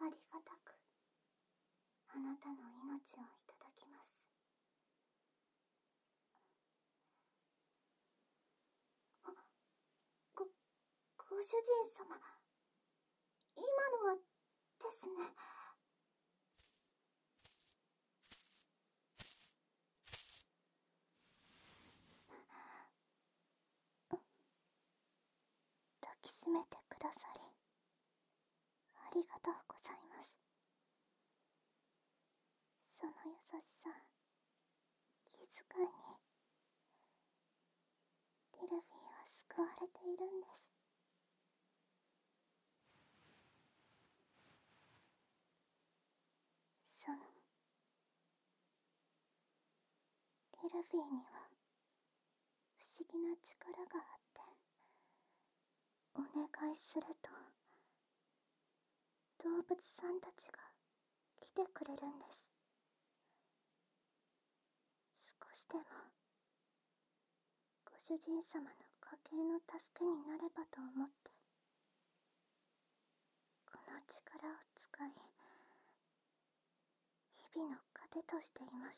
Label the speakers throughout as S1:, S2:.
S1: ありがたくあなたの命をいただきます。ご主人様、今のはですね。抱きしめてくださりありがとうございます。その優しさ、気遣いにリルフィーは救われているんです。そのリルフィーには不思議な力があって、お願いすると動物さんたちが来てくれるんです。少しでもご主人様の家計の助けになればと思って、この力を使い日々の糧としていました。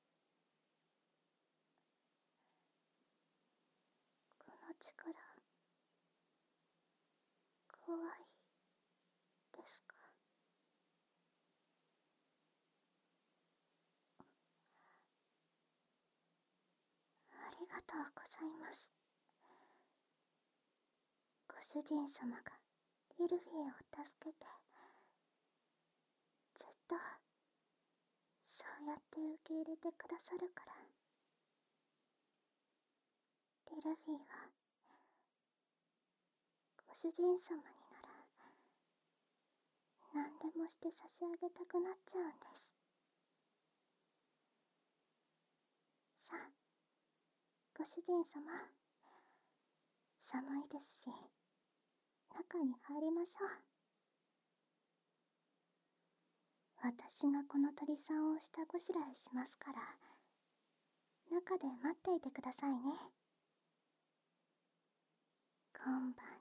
S1: この力、怖いですか？ありがとうございます。ご主人様がリルフィーを助けて、ずっとそうやって受け入れてくださるから、リルフィーはご主人様になら何でもして差し上げたくなっちゃうんです。さあ、ご主人様、寒いですし中に入りましょう。私がこの鳥さんを下ごしらえしますから、中で待っていてくださいね。今晩